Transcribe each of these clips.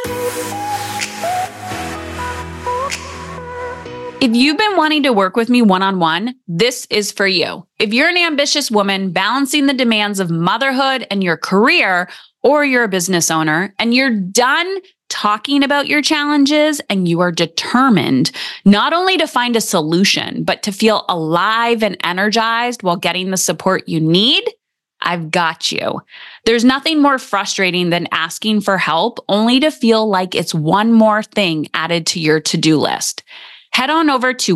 If you've been wanting to work with me one-on-one, this is for you. If you're an ambitious woman balancing the demands of motherhood and your career, or you're a business owner and you're done talking about your challenges and you are determined not only to find a solution, but to feel alive and energized while getting the support you need, I've got you. There's nothing more frustrating than asking for help only to feel like it's one more thing added to your to-do list. Head on over to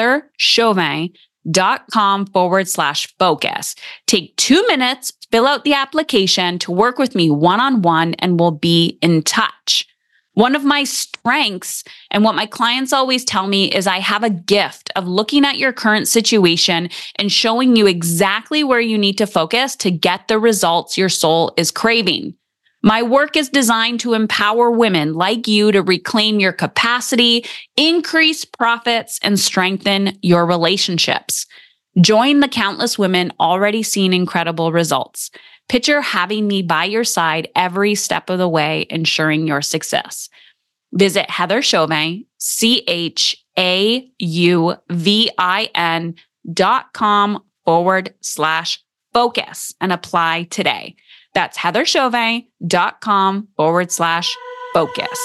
heatherchauvin.com/focus. Take 2 minutes, fill out the application to work with me one-on-one, and we'll be in touch. One of my strengths and what my clients always tell me is I have a gift of looking at your current situation and showing you exactly where you need to focus to get the results your soul is craving. My work is designed to empower women like you to reclaim your capacity, increase profits, and strengthen your relationships. Join the countless women already seeing incredible results. Picture having me by your side every step of the way, ensuring your success. Visit Heather Chauvin, CHAUVIN.com/focus and apply today. That's heatherchauvin.com/focus.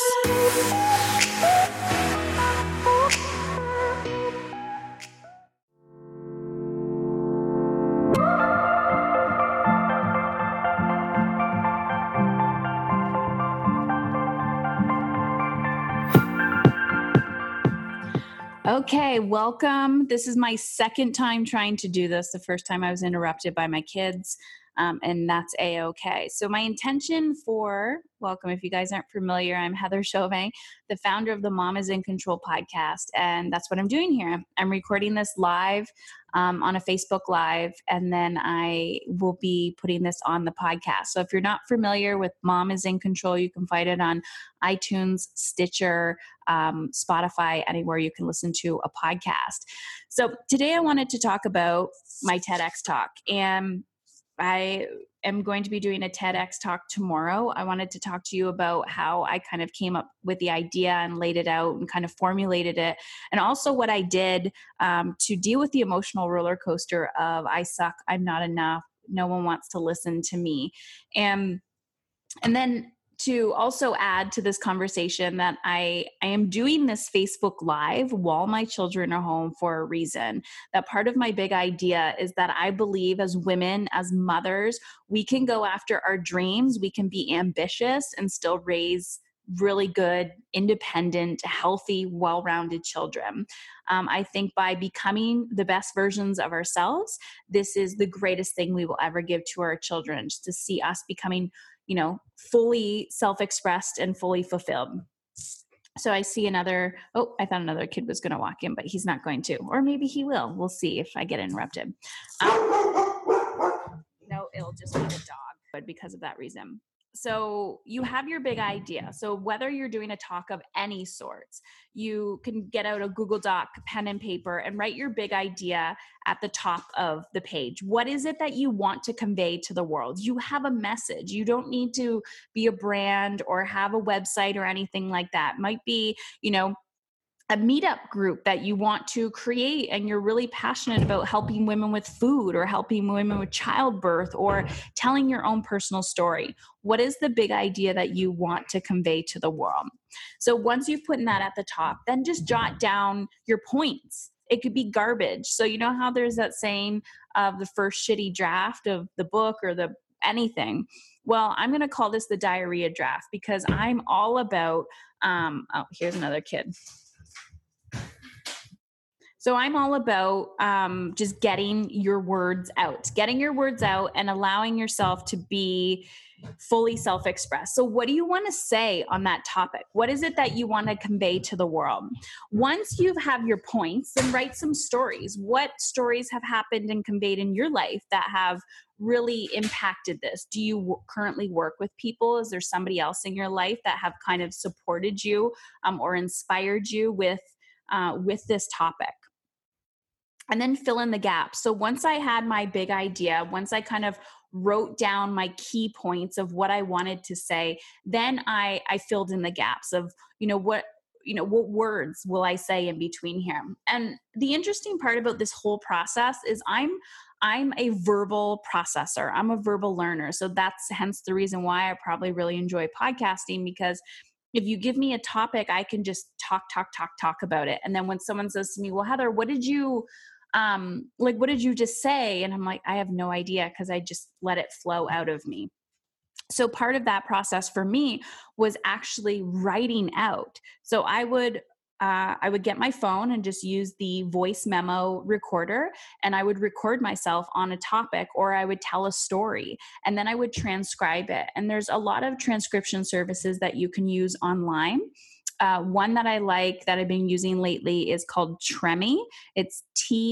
Okay, welcome. This is my second time trying to do this. The first time I was interrupted by my kids, and that's A-okay. So my intention for welcome, if you guys aren't familiar, I'm Heather Chauvin, the founder of the Mom is in Control podcast, and that's what I'm doing here. I'm recording this live on a Facebook Live, and then I will be putting this on the podcast. So if you're not familiar with Mom is in Control, you can find it on iTunes, Stitcher, Spotify, anywhere you can listen to a podcast. So today I wanted to talk about my TEDx talk, and I am going to be doing a TEDx talk tomorrow. I wanted to talk to you about how I kind of came up with the idea and laid it out and kind of formulated it, and also what I did to deal with the emotional roller coaster of I suck, I'm not enough, no one wants to listen to me. And then to also add to this conversation that I am doing this Facebook Live while my children are home for a reason. That part of my big idea is that I believe as women, as mothers, we can go after our dreams, we can be ambitious and still raise really good, independent, healthy, well-rounded children. I think by becoming the best versions of ourselves, this is the greatest thing we will ever give to our children, just to see us becoming fully self-expressed and fully fulfilled. So I see I thought another kid was going to walk in, but he's not going to, or maybe he will. We'll see if I get interrupted. No, it'll just be the dog, but because of that reason. So you have your big idea. So whether you're doing a talk of any sorts, you can get out a Google Doc, pen and paper, and write your big idea at the top of the page. What is it that you want to convey to the world? You have a message. You don't need to be a brand or have a website or anything like that. It might be, a meetup group that you want to create and you're really passionate about helping women with food or helping women with childbirth or telling your own personal story. What is the big idea that you want to convey to the world? So once you've put that at the top, then just jot down your points. It could be garbage. So you know how there's that saying of the first shitty draft of the book or the anything. Well, I'm going to call this the diarrhea draft because I'm all about, here's another kid. So I'm all about just getting your words out and allowing yourself to be fully self-expressed. So what do you want to say on that topic? What is it that you want to convey to the world? Once you have your points, then write some stories. What stories have happened and conveyed in your life that have really impacted this? Do you currently work with people? Is there somebody else in your life that have kind of supported you or inspired you with this topic? And then fill in the gaps. So once I had my big idea, once I kind of wrote down my key points of what I wanted to say. Then I filled in the gaps of, what words will I say in between here? And the interesting part about this whole process is I'm a verbal processor. I'm a verbal learner. So that's hence the reason why I probably really enjoy podcasting, because if you give me a topic, I can just talk about it. And then when someone says to me, well, Heather, what did you just say? And I'm like, I have no idea, because I just let it flow out of me. So part of that process for me was actually writing out. So I would get my phone and just use the voice memo recorder, and I would record myself on a topic, or I would tell a story, and then I would transcribe it. And there's a lot of transcription services that you can use online. One that I like that I've been using lately is called Tremi. It's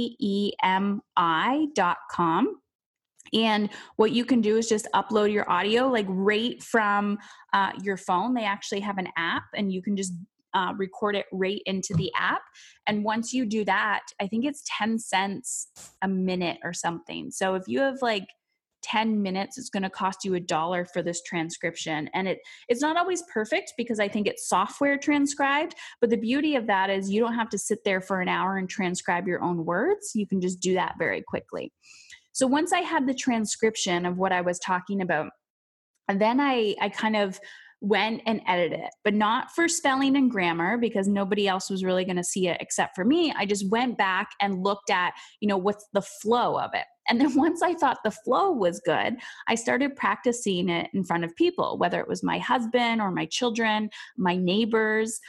TEMI.com. And what you can do is just upload your audio, like right from your phone. They actually have an app, and you can just record it right into the app. And once you do that, I think it's 10 cents a minute or something. So if you have like 10 minutes, it's going to cost you $1 for this transcription. And it's not always perfect, because I think it's software transcribed. But the beauty of that is you don't have to sit there for an hour and transcribe your own words. You can just do that very quickly. So once I had the transcription of what I was talking about, and then I kind of went and edited it, but not for spelling and grammar, because nobody else was really going to see it except for me. I just went back and looked at, what's the flow of it. And then once I thought the flow was good, I started practicing it in front of people, whether it was my husband or my children, my neighbors.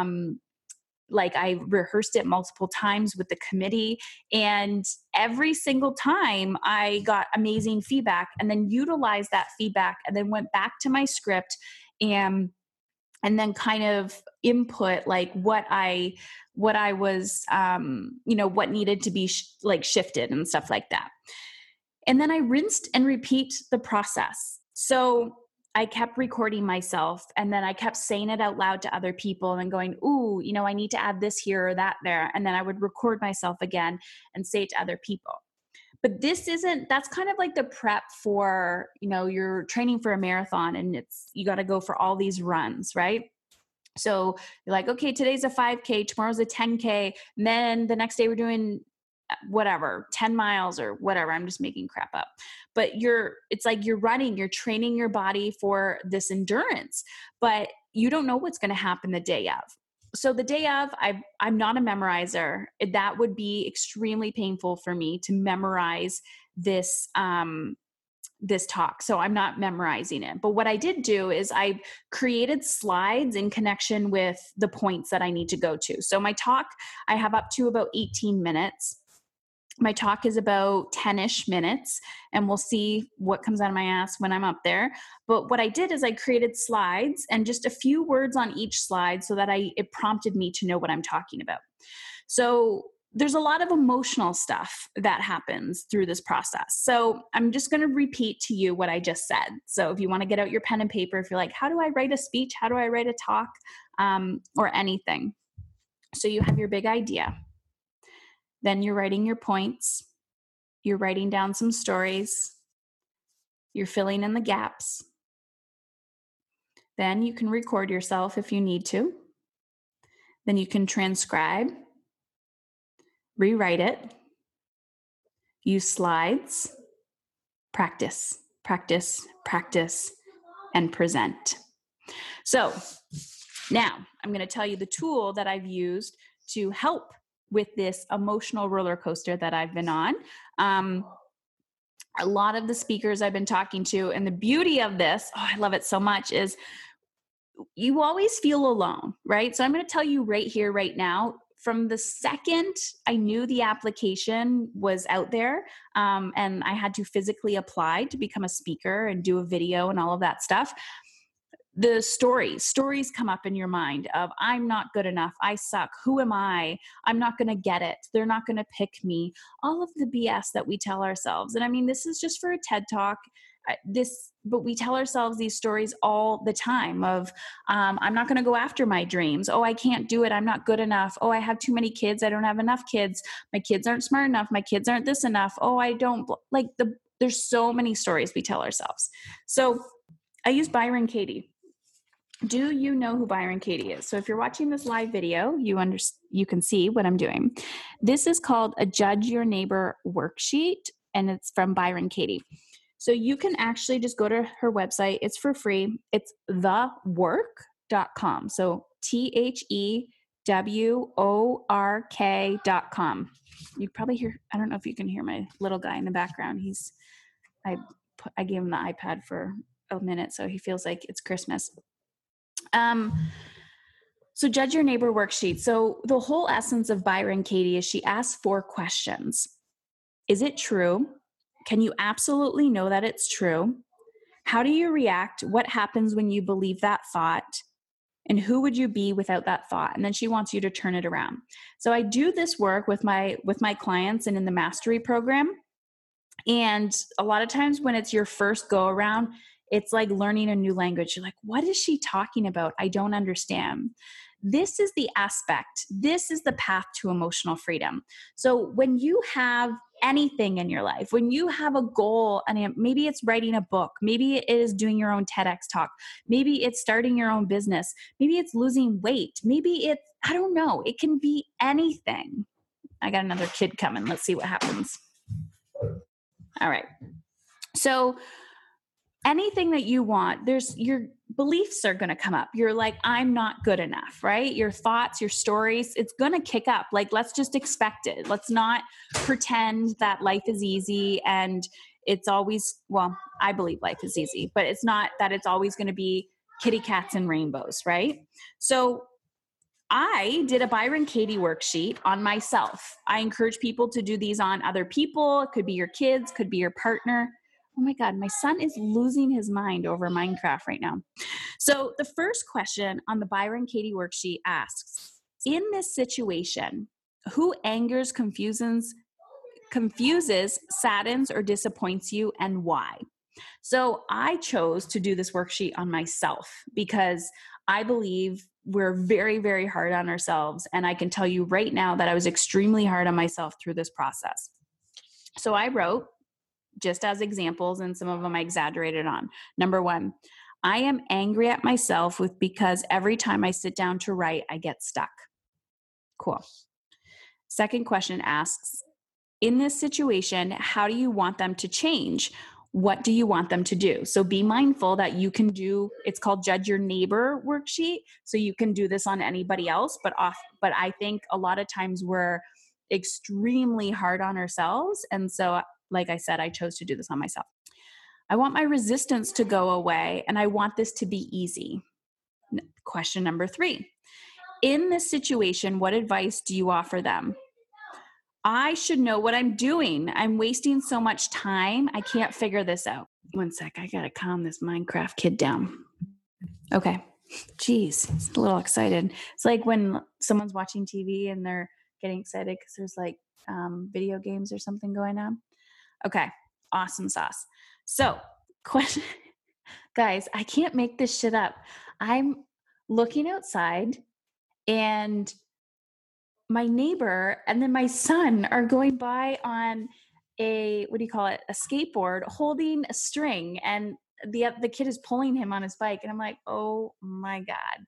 I rehearsed it multiple times with the committee, and every single time I got amazing feedback, and then utilized that feedback, and then went back to my script and then kind of input like what I was, what needed to be shifted and stuff like that. And then I rinsed and repeat the process. So I kept recording myself, and then I kept saying it out loud to other people and going, ooh, I need to add this here or that there. And then I would record myself again and say it to other people. But that's kind of like the prep for, you're training for a marathon, and you got to go for all these runs, right? So you're like, okay, today's a 5K, tomorrow's a 10K. And then the next day we're doing whatever, 10 miles or whatever. I'm just making crap up. But it's like you're running, you're training your body for this endurance, but you don't know what's going to happen the day of. So the day of, I'm not a memorizer. That would be extremely painful for me to memorize this, this talk. So I'm not memorizing it. But what I did do is I created slides in connection with the points that I need to go to. So my talk, I have up to about 18 minutes. My talk is about 10-ish minutes, and we'll see what comes out of my ass when I'm up there. But what I did is I created slides and just a few words on each slide so that it prompted me to know what I'm talking about. So there's a lot of emotional stuff that happens through this process. So I'm just going to repeat to you what I just said. So if you want to get out your pen and paper, if you're like, how do I write a speech? How do I write a talk? Or anything. So you have your big idea. Then you're writing your points. You're writing down some stories. You're filling in the gaps. Then you can record yourself if you need to. Then you can transcribe, rewrite it, use slides, practice, and present. So now I'm going to tell you the tool that I've used to help with this emotional roller coaster that I've been on. A lot of the speakers I've been talking to, and the beauty of this, I love it so much, is you always feel alone, right? So I'm going to tell you right here, right now, from the second I knew the application was out there, and I had to physically apply to become a speaker and do a video and all of that stuff, the stories come up in your mind of, I'm not good enough. I suck. Who am I? I'm not going to get it. They're not going to pick me. All of the BS that we tell ourselves. And I mean, this is just for a TED Talk. But we tell ourselves these stories all the time of, I'm not going to go after my dreams. Oh, I can't do it. I'm not good enough. Oh, I have too many kids. I don't have enough kids. My kids aren't smart enough. My kids aren't this enough. Oh, I don't There's so many stories we tell ourselves. So I use Byron Katie. Do you know who Byron Katie is? So if you're watching this live video, you can see what I'm doing. This is called a Judge Your Neighbor worksheet, and it's from Byron Katie. So you can actually just go to her website. It's for free. It's thework.com. So THEWORK.com. You probably hear, I don't know if you can hear my little guy in the background. I gave him the iPad for a minute, so he feels like it's Christmas. So Judge Your Neighbor worksheet. So the whole essence of Byron Katie is she asks 4 questions. Is it true? Can you absolutely know that it's true? How do you react? What happens when you believe that thought? And who would you be without that thought? And then she wants you to turn it around. So I do this work with my clients and in the mastery program. And a lot of times when it's your first go around, it's like learning a new language. You're like, what is she talking about? I don't understand. This is the aspect. This is the path to emotional freedom. So when you have anything in your life, when you have a goal, and maybe it's writing a book, maybe it is doing your own TEDx talk, maybe it's starting your own business, maybe it's losing weight, maybe it's, I don't know, it can be anything. I got another kid coming. Let's see what happens. All right. So anything that you want, your beliefs are going to come up. You're like, I'm not good enough, right? Your thoughts, your stories, it's going to kick up. Like, let's just expect it. Let's not pretend that life is easy and it's always, well, I believe life is easy, but it's not that it's always going to be kitty cats and rainbows, right? So I did a Byron Katie worksheet on myself. I encourage people to do these on other people. It could be your kids, could be your partner. Oh my God, my son is losing his mind over Minecraft right now. So the first question on the Byron Katie worksheet asks, in this situation, who angers, confuses, saddens, or disappoints you, and why? So I chose to do this worksheet on myself because I believe we're very, very hard on ourselves. And I can tell you right now that I was extremely hard on myself through this process. So I wrote, just as examples, and some of them I exaggerated on. Number 1, I am angry at myself because every time I sit down to write, I get stuck. Cool. Second question asks, in this situation, how do you want them to change? What do you want them to do? So be mindful that you can do, it's called Judge Your Neighbor worksheet. So you can do this on anybody else, but I think a lot of times we're extremely hard on ourselves. And so, like I said, I chose to do this on myself. I want my resistance to go away, and I want this to be easy. Question number 3. In this situation, what advice do you offer them? I should know what I'm doing. I'm wasting so much time. I can't figure this out. One sec. I got to calm this Minecraft kid down. Okay. Jeez. He's a little excited. It's like when someone's watching TV and they're getting excited because there's like video games or something going on. Okay. Awesome sauce. So question, guys, I can't make this shit up. I'm looking outside and my neighbor and then my son are going by on a, what do you call it? A skateboard holding a string, and the kid is pulling him on his bike. And I'm like, oh my God,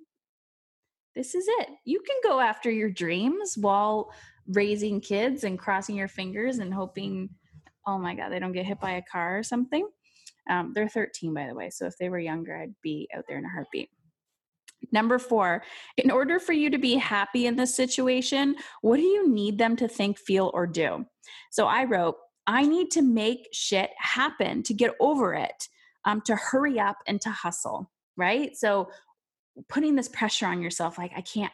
this is it. You can go after your dreams while raising kids and crossing your fingers and hoping, oh my God, they don't get hit by a car or something. They're 13, by the way. So if they were younger, I'd be out there in a heartbeat. Number 4, in order for you to be happy in this situation, what do you need them to think, feel, or do? So I wrote, I need to make shit happen, to get over it, to hurry up and to hustle, right? So putting this pressure on yourself, like, I can't.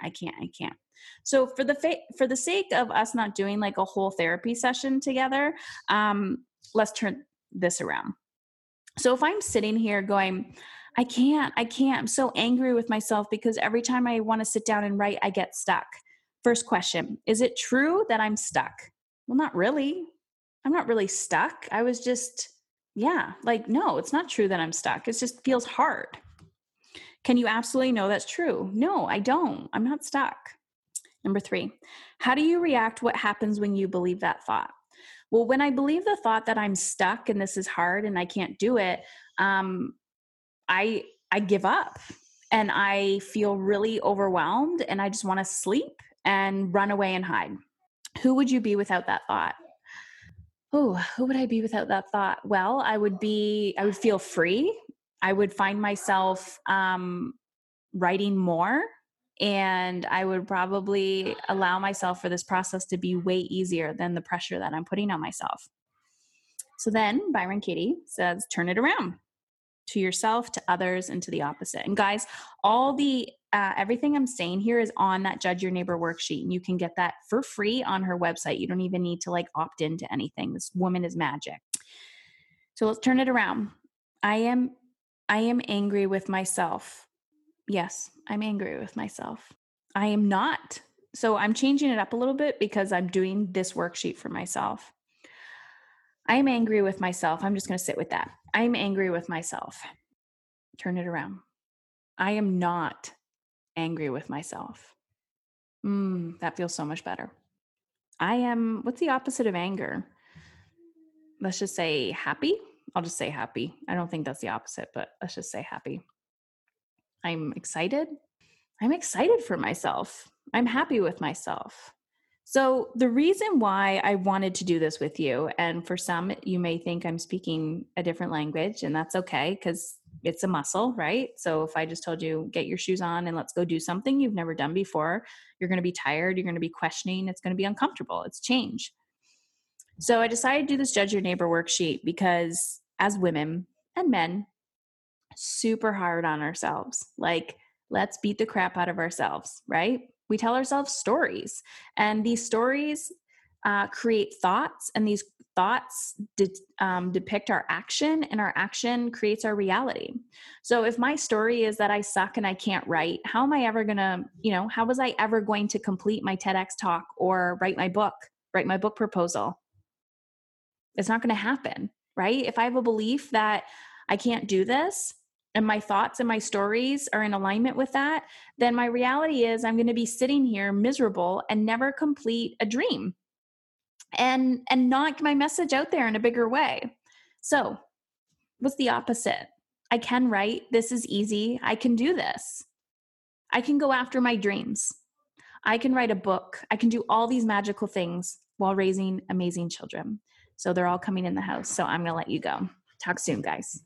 So for the sake of us not doing like a whole therapy session together, let's turn this around. So if I'm sitting here going, I can't, I'm so angry with myself because every time I want to sit down and write, I get stuck. First question, is it true that I'm stuck? Well, not really. I'm not really stuck. I was just, no, it's not true that I'm stuck. It just feels hard. Can you absolutely know that's true? No, I don't. I'm not stuck. Number 3, how do you react? What happens when you believe that thought? Well, when I believe the thought that I'm stuck and this is hard and I can't do it, I give up and I feel really overwhelmed and I just want to sleep and run away and hide. Who would you be without that thought? Oh, who would I be without that thought? Well, I would feel free. I would find myself writing more, and I would probably allow myself for this process to be way easier than the pressure that I'm putting on myself. So then Byron Katie says, turn it around to yourself, to others, and to the opposite. And guys, all the everything I'm saying here is on that Judge Your Neighbor worksheet, and you can get that for free on her website. You don't even need to like opt into anything. This woman is magic. So let's turn it around. I am angry with myself. Yes, I'm angry with myself. I am not. So I'm changing it up a little bit because I'm doing this worksheet for myself. I am angry with myself. I'm just going to sit with that. I'm angry with myself. Turn it around. I am not angry with myself. That feels so much better. What's the opposite of anger? Let's just say happy. I'll just say happy. I don't think that's the opposite, but let's just say happy. I'm excited. I'm excited for myself. I'm happy with myself. So the reason why I wanted to do this with you, and for some, you may think I'm speaking a different language, and that's okay because it's a muscle, right? So if I just told you, get your shoes on and let's go do something you've never done before, you're going to be tired. You're going to be questioning. It's going to be uncomfortable. It's change. So I decided to do this Judge Your Neighbor worksheet because as women and men, super hard on ourselves. Like, let's beat the crap out of ourselves, right? We tell ourselves stories, and these stories create thoughts, and these thoughts depict our action, and our action creates our reality. So if my story is that I suck and I can't write, how am I ever going to, how was I ever going to complete my TEDx talk or write my book proposal? It's not going to happen, right? If I have a belief that I can't do this, and my thoughts and my stories are in alignment with that, then my reality is I'm going to be sitting here miserable and never complete a dream and not get my message out there in a bigger way. So what's the opposite? I can write. This is easy. I can do this. I can go after my dreams. I can write a book. I can do all these magical things while raising amazing children. So they're all coming in the house. So I'm going to let you go. Talk soon, guys.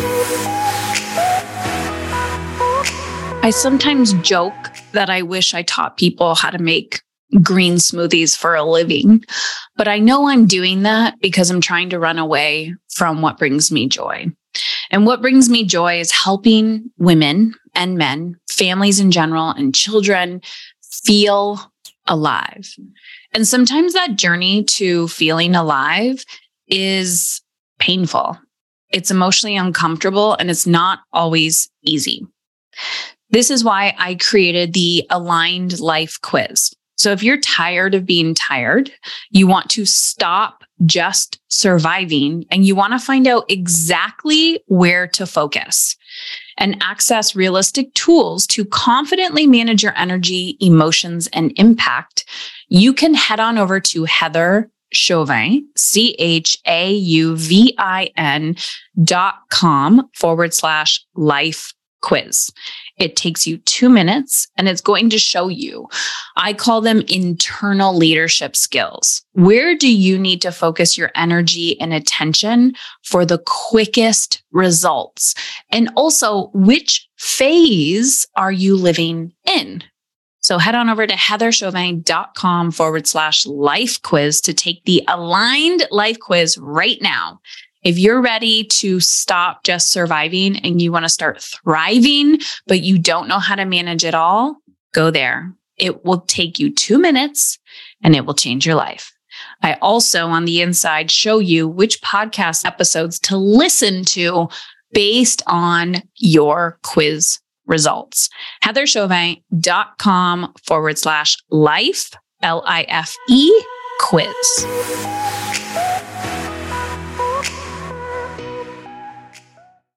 I sometimes joke that I wish I taught people how to make green smoothies for a living, but I know I'm doing that because I'm trying to run away from what brings me joy. And what brings me joy is helping women and men, families in general, and children feel alive. And sometimes that journey to feeling alive is painful. It's emotionally uncomfortable, and it's not always easy. This is why I created the Aligned Life Quiz. So if you're tired of being tired, you want to stop just surviving, and you want to find out exactly where to focus and access realistic tools to confidently manage your energy, emotions, and impact, you can head on over to Heather Chauvin, CHAUVIN.com/life quiz. It takes you 2 minutes, and it's going to show you, I call them internal leadership skills. Where do you need to focus your energy and attention for the quickest results? And also, which phase are you living in? So head on over to heatherchauvin.com/life quiz to take the Aligned Life Quiz right now. If you're ready to stop just surviving and you want to start thriving, but you don't know how to manage it all, go there. It will take you 2 minutes and it will change your life. I also, on the inside, show you which podcast episodes to listen to based on your quiz results. heatherchauvin.com/life, LIFE quiz.